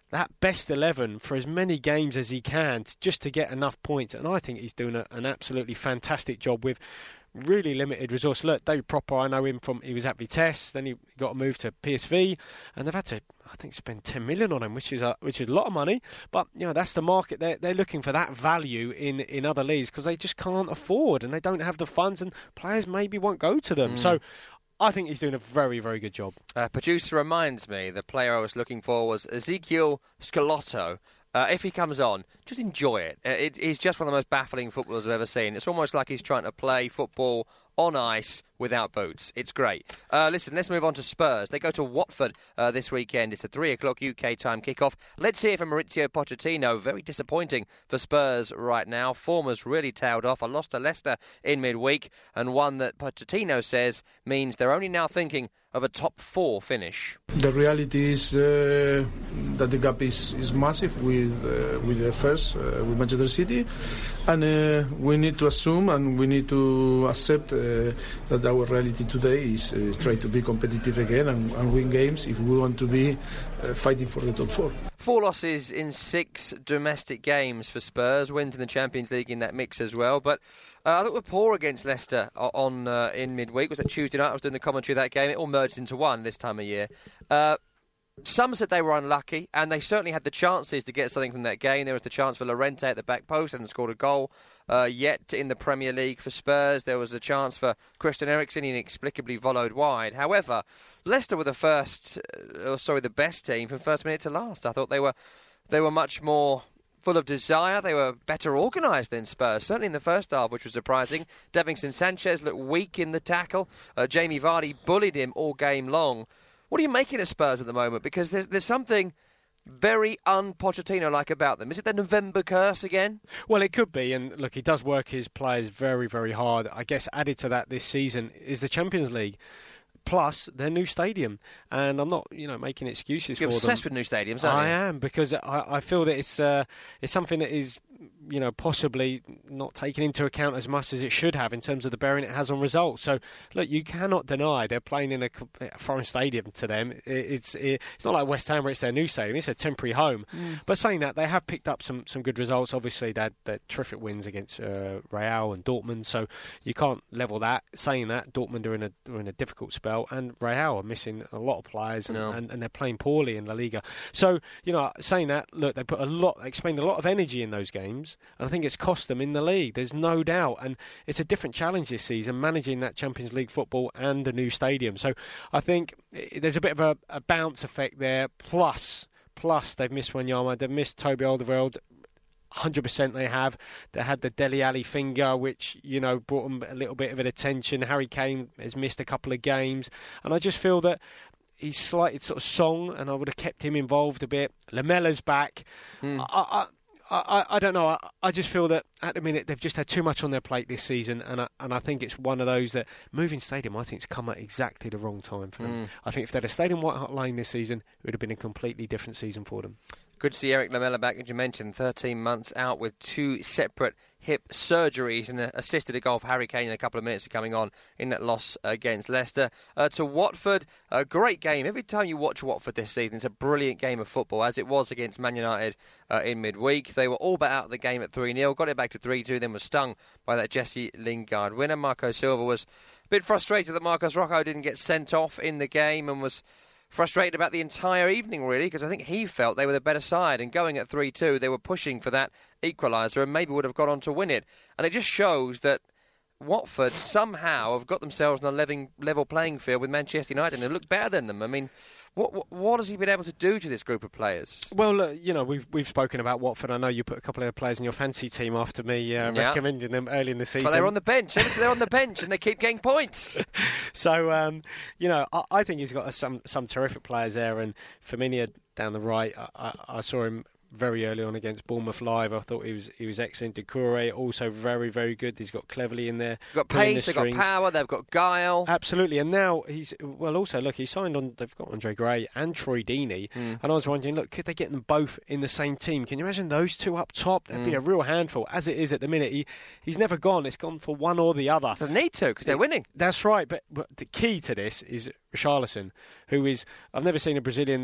that best eleven for as many games as he can to, just to get enough points. And I think he's doing a, an absolutely fantastic job with really limited resource. Look, David Proper, I know him from, he was at Vitesse, then he got a move to P S V, and they've had to, I think, spend ten million on him, which is a, which is a lot of money. But, you know, that's the market. They're, they're looking for that value in, in other leagues because they just can't afford and they don't have the funds, and players maybe won't go to them. Mm. So I think he's doing a very, very good job. Uh, producer reminds me the player I was looking for was Ezekiel Scalotto. Uh, if he comes on, just enjoy it. Uh, it. He's just one of the most baffling footballers I've ever seen. It's almost like he's trying to play football on ice without boots. It's great. Uh, listen, let's move on to Spurs. They go to Watford uh, this weekend. It's a three o'clock U K time kickoff. Let's hear from Maurizio Pochettino. Very disappointing for Spurs right now. Form has really tailed off. A loss to Leicester in midweek, and one that Pochettino says means they're only now thinking of a top four finish. The reality is uh, that the gap is, is massive with uh, with the first, uh, with Manchester City, and uh, we need to assume and we need to accept uh, that our reality today is uh, try to be competitive again and, and win games if we want to be uh, fighting for the top four. Four losses in six domestic games for Spurs, wins in the Champions League in that mix as well. But uh, I thought we're poor against Leicester on uh, in midweek. Was that Tuesday night? I was doing the commentary of that game. It all merged into one this time of year. Uh, some said they were unlucky, and they certainly had the chances to get something from that game. There was the chance for Llorente at the back post and scored a goal. Uh, yet in the Premier League for Spurs, there was a chance for Christian Eriksen, inexplicably volleyed wide. However, Leicester were the first, uh, sorry, the best team from first minute to last. I thought they were, they were much more full of desire. They were better organised than Spurs, certainly in the first half, which was surprising. Davinson Sanchez looked weak in the tackle. Uh, Jamie Vardy bullied him all game long. What are you making of Spurs at the moment? Because there's there's something very un-Pochettino-like about them. Is it the November curse again? Well, it could be, and look, he does work his players very, very hard. I guess added to that this season is the Champions League, plus their new stadium. And I'm not, you know, making excuses You're for them. You're obsessed with new stadiums, aren't I you? I am, because I, I feel that it's uh, it's something that is, you know, possibly not taken into account as much as it should have in terms of the bearing it has on results. So, look, you cannot deny they're playing in a, a foreign stadium to them. It, it's it, it's not like West Ham where it's their new stadium. It's a temporary home. Mm. But saying that, they have picked up some, some good results. Obviously, they had, they had terrific wins against uh, Real and Dortmund, so you can't level that. Saying that, Dortmund are in a, are in a difficult spell, and Real are missing a lot of players, and, no. and, and they're playing poorly in La Liga. So, you know, saying that, look, they put a lot, they expended a lot of energy in those games, and I think it's cost them in the league. There's no doubt, and it's a different challenge this season, managing that Champions League football and a new stadium. So I think there's a bit of a, a bounce effect there. Plus, plus they've missed Wanyama, they've missed Toby Alderweireld. one hundred percent they have. They had the Dele Alli finger, which, you know, brought them a little bit of an attention. Harry Kane has missed a couple of games, and I just feel that he's slighted sort of Song, and I would have kept him involved a bit. Lamella's back. Mm. I, I, I, I don't know. I, I just feel that at the minute they've just had too much on their plate this season, and I, and I think it's one of those that moving stadium, I think, has come at exactly the wrong time for them. Mm. I think if they'd have stayed in White Hart Lane this season, it would have been a completely different season for them. Good to see Eric Lamela back, as you mentioned, thirteen months out with two separate hip surgeries, and assisted a goal for Harry Kane in a couple of minutes of coming on in that loss against Leicester. Uh, to Watford, a great game. Every time you watch Watford this season, it's a brilliant game of football, as it was against Man United uh, in midweek. They were all but out of the game at three nil, got it back to three two, then was stung by that Jesse Lingard winner. Marco Silva was a bit frustrated that Marcos Rocco didn't get sent off in the game, and was frustrated about the entire evening, really, because I think he felt they were the better side, and going at three two, they were pushing for that equaliser and maybe would have got on to win it. And it just shows that Watford somehow have got themselves on a level, level playing field with Manchester United, and they look better than them. I mean, what, what what has he been able to do to this group of players? Well, uh, you know, we've we've spoken about Watford. I know you put a couple of players in your fancy team after me uh, yeah. recommending them early in the season. But they're on the bench. They're on the bench, and they keep getting points. So, um, you know, I, I think he's got a, some some terrific players there, and Firmino down the right. I, I, I saw him very early on against Bournemouth live. I thought he was he was excellent. Doucouré also very, very good. He's got Cleverley in there. They've got pace, the they've got power, they've got guile. Absolutely. And now he's, well, also, look, he signed on, they've got Andre Gray and Troy Deeney. Mm. And I was wondering, look, could they get them both in the same team? Can you imagine those two up top? That'd mm. be a real handful. As it is at the minute, he, he's never gone. It's gone for one or the other. Doesn't need to, because they're winning. That's right. But, but the key to this is Richarlison, who is, I've never seen a Brazilian that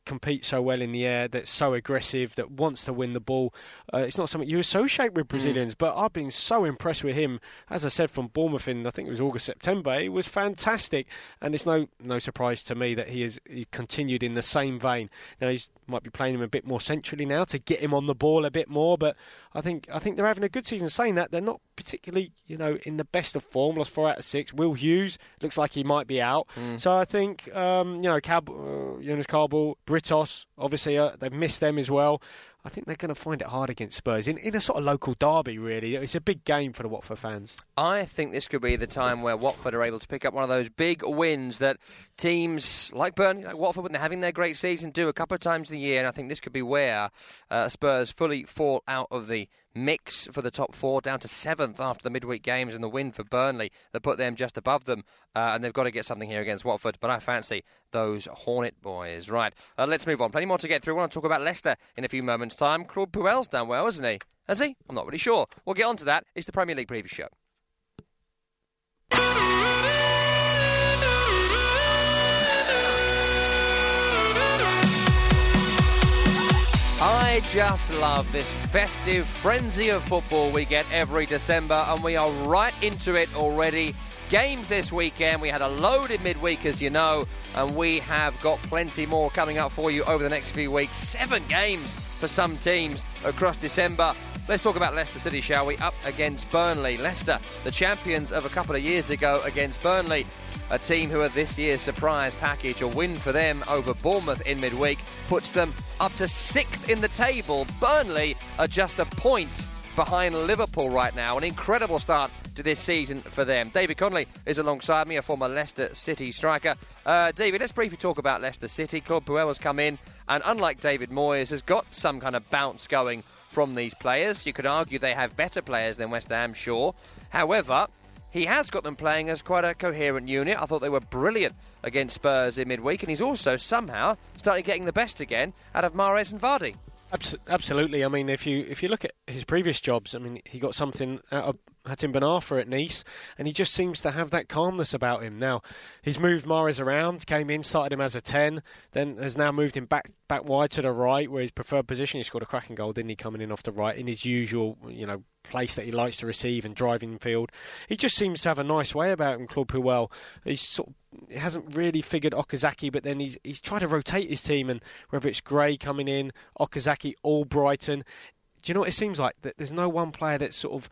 competes so well in the air, that's so aggressive, that wants to win the ball. Uh, it's not something you associate with Brazilians, mm. but I've been so impressed with him. As I said, from Bournemouth in, I think it was August, September, he was fantastic. And it's no no surprise to me that he has he continued in the same vein. Now, he might be playing him a bit more centrally now to get him on the ball a bit more, but I think I think they're having a good season. Saying that, they're not particularly, you know, in the best of form. Lost four out of six. Will Hughes looks like he might be out. Mm. So I think, um, you know, Cab- uh, Jonas Kabul, Britos, obviously uh, they've missed them as well. I think they're going to find it hard against Spurs in, in a sort of local derby, really. It's a big game for the Watford fans. I think this could be the time where Watford are able to pick up one of those big wins that teams like Burnley, like Watford, when they're having their great season, do a couple of times a year. And I think this could be where uh, Spurs fully fall out of the mix for the top four, down to seventh after the midweek games and the win for Burnley that put them just above them. Uh, and they've got to get something here against Watford. But I fancy those Hornet boys. Right, uh, let's move on. Plenty more to get through. I want to talk about Leicester in a few moments' time. Claude Puel's done well, hasn't he? Has he? I'm not really sure. We'll get on to that. It's the Premier League Preview Show. I just love this festive frenzy of football we get every December, and we are right into it already. Games this weekend. We had a loaded midweek, as you know, and we have got plenty more coming up for you over the next few weeks. Seven games for some teams across December. Let's talk about Leicester City, shall we? Up against Burnley. Leicester, the champions of a couple of years ago against Burnley. A team who are this year's surprise package. A win for them over Bournemouth in midweek puts them up to sixth in the table. Burnley are just a point behind Liverpool right now. An incredible start to this season for them. David Connolly is alongside me, a former Leicester City striker. Uh, David, let's briefly talk about Leicester City. Claude Puel has come in and, unlike David Moyes, has got some kind of bounce going from these players. You could argue they have better players than West Ham, sure. However, he has got them playing as quite a coherent unit. I thought they were brilliant against Spurs in midweek, and he's also somehow started getting the best again out of Mahrez and Vardy. Absolutely. I mean, if you if you look at his previous jobs, I mean, he got something out of Hatem Ben Arfa at Nice, and he just seems to have that calmness about him. Now, he's moved Mahrez around, came in, started him as a ten, then has now moved him back back wide to the right, where his preferred position. He scored a cracking goal, didn't he, coming in off the right, in his usual, you know, place that he likes to receive and drive in field. He just seems to have a nice way about him, Claude Puel. He's sort of, he hasn't really figured Okazaki, but then he's he's tried to rotate his team, and whether it's Gray coming in, Okazaki, Albrighton. Do you know what it seems like? That there's no one player that's sort of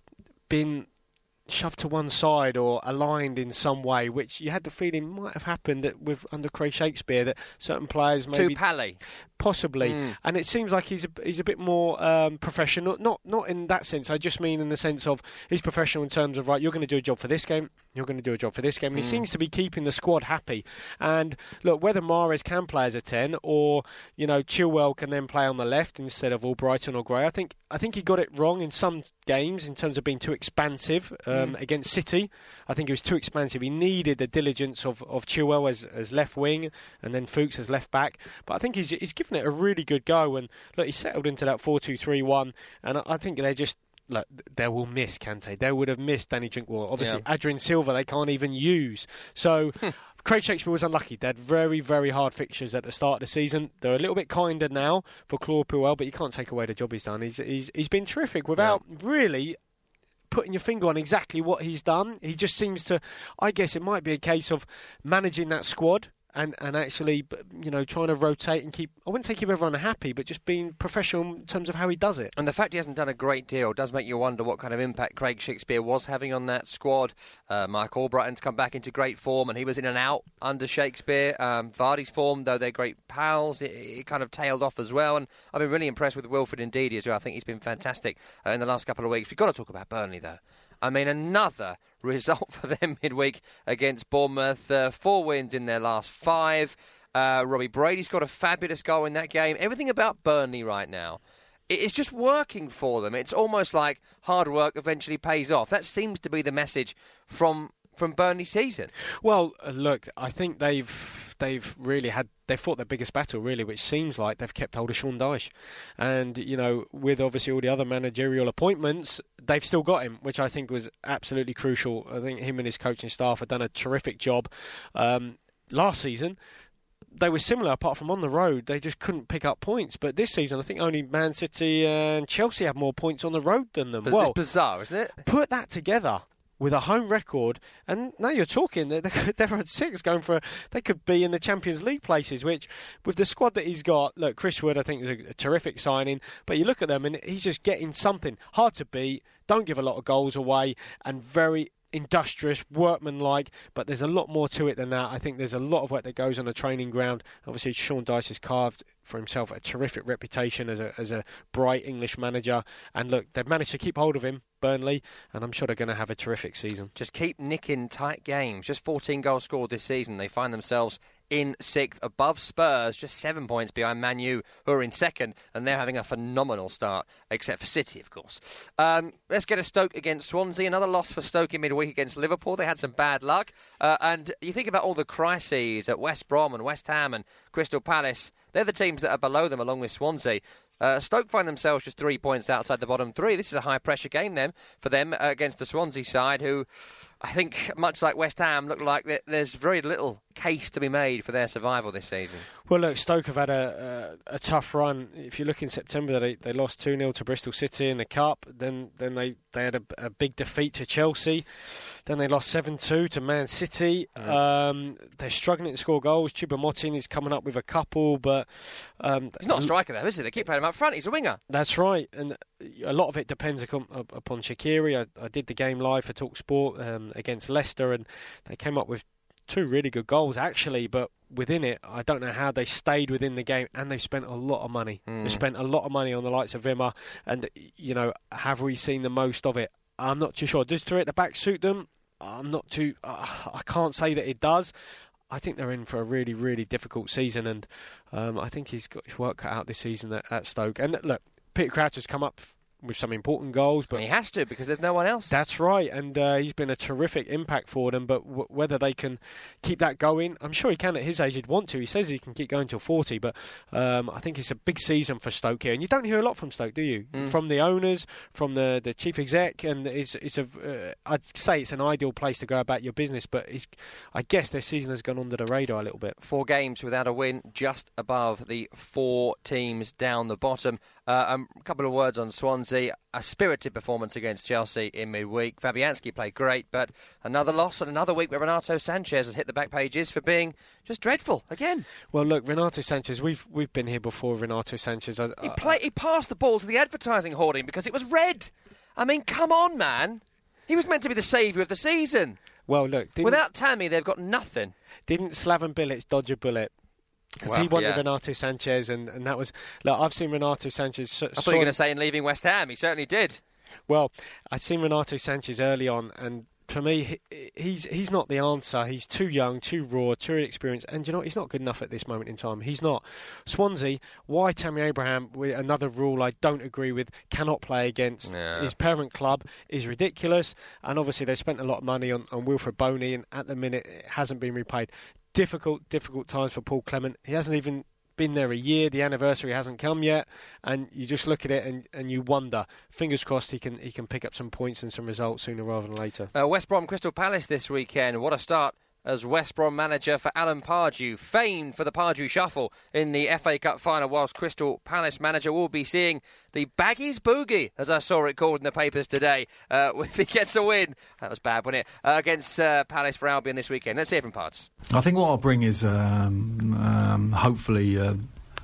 been shoved to one side or aligned in some way, which you had the feeling might have happened that with under Craig Shakespeare, that certain players maybe to Pally possibly, mm. and it seems like he's a, he's a bit more um, professional. Not not in that sense. I just mean in the sense of he's professional in terms of, right, you're going to do a job for this game, you're going to do a job for this game. And mm. he seems to be keeping the squad happy. And look, whether Mahrez can play as a ten, or you know Chilwell can then play on the left instead of Albrighton or Gray, I think I think he got it wrong in some games in terms of being too expansive um, mm. against City. I think he was too expansive. He needed the diligence of, of Chilwell as, as left wing, and then Fuchs as left back. But I think he's he's given it a really good go, and look, he settled into that four two three one, and I, I think they're just look, they will miss Kante. They would have missed Danny Drinkwater. Obviously, yeah. Adrian Silva they can't even use. So Craig Shakespeare was unlucky. They had very, very hard fixtures at the start of the season. They're a little bit kinder now for Claude Puel, but you can't take away the job he's done. He's he's, he's been terrific without yeah. really putting your finger on exactly what he's done. He just seems to, I guess it might be a case of managing that squad and, and actually, you know, trying to rotate and keep, I wouldn't say keep everyone happy, but just being professional in terms of how he does it. And the fact he hasn't done a great deal does make you wonder what kind of impact Craig Shakespeare was having on that squad. Uh, Mike Albrighton's come back into great form, and he was in and out under Shakespeare. Um, Vardy's form, though they're great pals, it, it kind of tailed off as well. And I've been really impressed with Wilfred Ndidi as well. I think he's been fantastic uh, in the last couple of weeks. We've got to talk about Burnley, though. I mean, another result for them midweek against Bournemouth. Uh, four wins in their last five. Uh, Robbie Brady's got a fabulous goal in that game. Everything about Burnley right now, it's just working for them. It's almost like hard work eventually pays off. That seems to be the message from from Burnley's season. Well, uh, look, I think they've they've really had they've fought their biggest battle, really, which seems like they've kept hold of Sean Dyche. And, you know, with obviously all the other managerial appointments, they've still got him, which I think was absolutely crucial. I think him and his coaching staff have done a terrific job. Um, last season, they were similar, apart from on the road. They just couldn't pick up points. But this season, I think only Man City and Chelsea have more points on the road than them. But well, it's bizarre, isn't it? Put that together with a home record, and now you're talking, they're, they're at six, going for, they could be in the Champions League places, which, with the squad that he's got, look, Chris Wood, I think, is a, a terrific signing, but you look at them, and he's just getting something. Hard to beat, don't give a lot of goals away, and very industrious, workmanlike, but there's a lot more to it than that. I think there's a lot of work that goes on the training ground. Obviously, Sean Dyche has carved for himself a terrific reputation as a as a bright English manager, and look, they've managed to keep hold of him, Burnley, and I'm sure they're going to have a terrific season. Just keep nicking tight games. Just fourteen goals scored this season. They find themselves in sixth, above Spurs, just seven points behind Man U, who are in second, and they're having a phenomenal start, except for City, of course. Um, let's get a Stoke against Swansea. Another loss for Stoke in midweek against Liverpool. They had some bad luck. Uh, and you think about all the crises at West Brom and West Ham and Crystal Palace. They're the teams that are below them, along with Swansea. Uh, Stoke find themselves just three points outside the bottom three. This is a high-pressure game then for them uh, against the Swansea side, who I think, much like West Ham, look like there's very little case to be made for their survival this season. Well, look, Stoke have had a, a, a tough run. If you look in September, they they lost two nil to Bristol City in the Cup. Then then they, they had a, a big defeat to Chelsea. Then they lost seven two to Man City. Yeah. Um, they're struggling to score goals. Choupo-Moting is coming up with a couple, but... Um, he's not a striker, though, is he? They keep playing him up front. He's a winger. That's right. And a lot of it depends upon, upon Shaqiri. I, I did the game live for TalkSport um, against Leicester, and they came up with two really good goals, actually, but within it, I don't know how they stayed within the game, and they've spent a lot of money. Mm. They've spent a lot of money on the likes of Wimmer, and, you know, have we seen the most of it? I'm not too sure. Does three at the back suit them? I'm not too... Uh, I can't say that it does. I think they're in for a really, really difficult season, and um, I think he's got his work cut out this season at, at Stoke. And look, Peter Crouch has come up with some important goals, but and he has to, because there's no one else. That's right, and uh, he's been a terrific impact for them, but w- whether they can keep that going, I'm sure he can at his age. He'd want to. He says he can keep going till forty, but um, I think it's a big season for Stoke here, and you don't hear a lot from Stoke, do you? Mm. From the owners, from the, the chief exec, and it's it's a uh, I'd say it's an ideal place to go about your business, but it's, I guess their season has gone under the radar a little bit. Four games without a win, just above the four teams down the bottom. Uh, um, a couple of words on Swansea. A spirited performance against Chelsea in midweek. Fabianski played great, but another loss and another week where Renato Sanchez has hit the back pages for being just dreadful again. Well, look, Renato Sanchez, we've we've been here before. Renato Sanchez, I, he play, he passed the ball to the advertising hoarding because it was red. I mean, come on, man. He was meant to be the saviour of the season. Well, look, without Tammy, they've got nothing. Didn't Slaven Bilic dodge a bullet? Because well, he wanted yeah. Renato Sanchez, and, and that was... Look, I've seen Renato Sanchez... So, I thought you were going to say in leaving West Ham. He certainly did. Well, I'd seen Renato Sanchez early on, and for me, he, he's he's not the answer. He's too young, too raw, too inexperienced, and you know what? He's not good enough at this moment in time. He's not. Swansea, why Tammy Abraham, with another rule I don't agree with, cannot play against yeah. his parent club is ridiculous, and obviously they spent a lot of money on, on Wilfred Boney, and at the minute it hasn't been repaid. Difficult, difficult times for Paul Clement. He hasn't even been there a year. The anniversary hasn't come yet, and you just look at it and, and you wonder. Fingers crossed he can he can pick up some points and some results sooner rather than later. Uh, West Brom Crystal Palace this weekend. What a start as West Brom manager for Alan Pardew, famed for the Pardew Shuffle in the F A Cup final, whilst Crystal Palace manager will be seeing the Baggies Boogie, as I saw it called in the papers today, uh, if he gets a win. That was bad, wasn't it? Uh, against uh, Palace for Albion this weekend. Let's hear from Pards. I think what I'll bring is um, um, hopefully uh,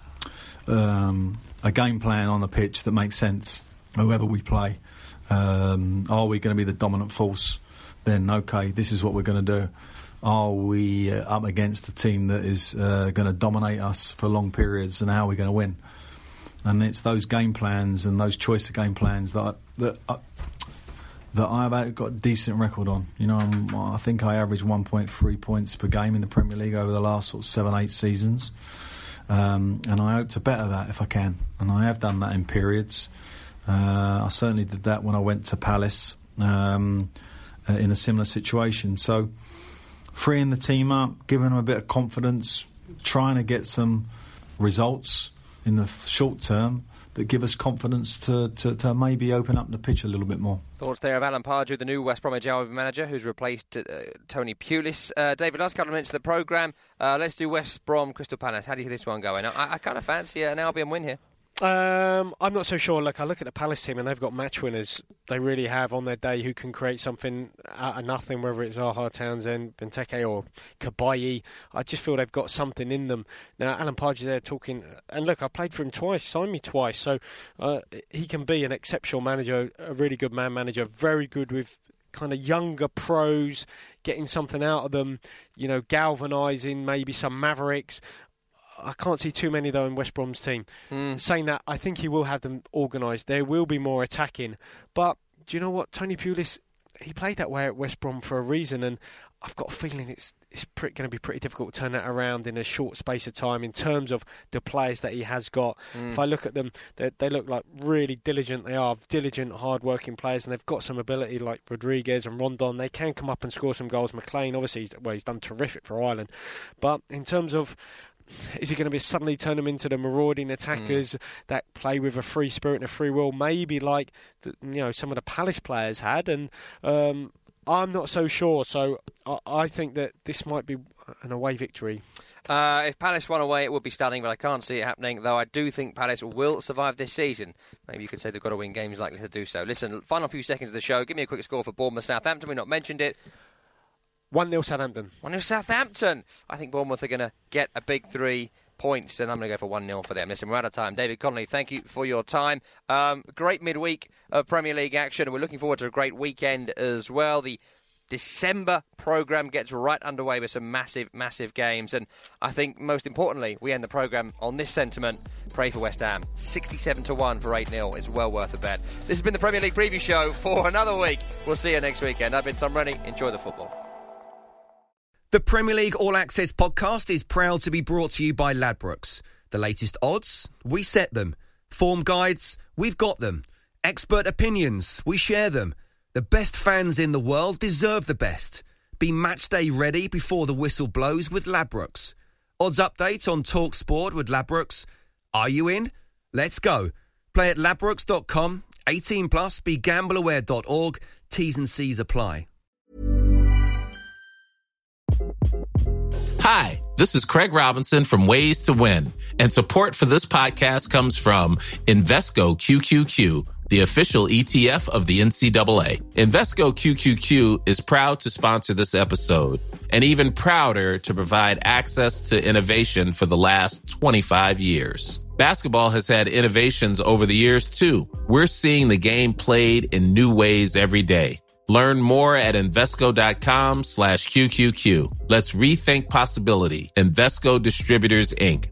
um, a game plan on the pitch that makes sense, whoever we play. Um, are we going to be the dominant force? Then, okay, this is what we're going to do. Are we uh, up against a team that is uh, going to dominate us for long periods, and how are we going to win? And it's those game plans and those choice of game plans that I, that I, that I've got a decent record on. You know, I'm, I think I average one point three points per game in the Premier League over the last sort of seven, eight seasons, um, and I hope to better that if I can. And I have done that in periods. Uh, I certainly did that when I went to Palace um, uh, in a similar situation. So, freeing the team up, giving them a bit of confidence, trying to get some results in the short term that give us confidence to, to, to maybe open up the pitch a little bit more. Thoughts there of Alan Pardew, the new West Bromwich Albion manager, who's replaced uh, Tony Pulis. Uh, David, last couple of minutes of the programme. Uh, let's do West Brom, Crystal Palace. How do you see this one going? I, I kind of fancy an Albion win here. Um, I'm not so sure. Look, I look at the Palace team and they've got match winners. They really have on their day who can create something out of nothing, whether it's Zaha, Townsend, Benteke or Kabayi. I just feel they've got something in them. Now, Alan Pardew there talking, and look, I played for him twice, signed me twice, so uh, he can be an exceptional manager, a really good man manager, very good with kind of younger pros, getting something out of them, you know, galvanising maybe some Mavericks. I can't see too many, though, in West Brom's team. Mm. Saying that, I think he will have them organised. There will be more attacking. But do you know what? Tony Pulis, he played that way at West Brom for a reason, and I've got a feeling it's it's going to be pretty difficult to turn that around in a short space of time in terms of the players that he has got. Mm. If I look at them, they look like really diligent. They are diligent, hard-working players, and they've got some ability like Rodriguez and Rondon. They can come up and score some goals. McLean, obviously, he's, well, he's done terrific for Ireland. But in terms of, is he going to be suddenly turn them into the marauding attackers mm. that play with a free spirit and a free will, maybe like the, you know some of the Palace players had? And um, I'm not so sure. So I, I think that this might be an away victory. Uh, if Palace won away, it would be stunning, but I can't see it happening, though I do think Palace will survive this season. Maybe you could say they've got to win games, likely to do so. Listen, final few seconds of the show. Give me a quick score for Bournemouth Southampton. We've not mentioned it. one nil Southampton. one nil Southampton. I think Bournemouth are going to get a big three points, and I'm going to go for one nil for them. Listen, we're out of time. David Connolly, thank you for your time. Um, great midweek of Premier League action, and we're looking forward to a great weekend as well. The December programme gets right underway with some massive, massive games, and I think most importantly, we end the programme on this sentiment. Pray for West Ham. sixty-seven to one for eight nil is well worth a bet. This has been the Premier League Preview Show for another week. We'll see you next weekend. I've been Tom Rennie. Enjoy the football. The Premier League All Access podcast is proud to be brought to you by Ladbrokes. The latest odds, we set them. Form guides, we've got them. Expert opinions, we share them. The best fans in the world deserve the best. Be matchday ready before the whistle blows with Ladbrokes. Odds update on TalkSport with Ladbrokes. Are you in? Let's go. Play at ladbrokes dot com. eighteen plus, be gamble aware dot org. T's and C's apply. Hi, this is Craig Robinson from Ways to Win, and support for this podcast comes from Invesco Q Q Q, the official E T F of the N C double A. Invesco Q Q Q is proud to sponsor this episode, and even prouder to provide access to innovation for the last twenty-five years. Basketball has had innovations over the years, too. We're seeing the game played in new ways every day. Learn more at Invesco.com slash QQQ. Let's rethink possibility. Invesco Distributors, Incorporated.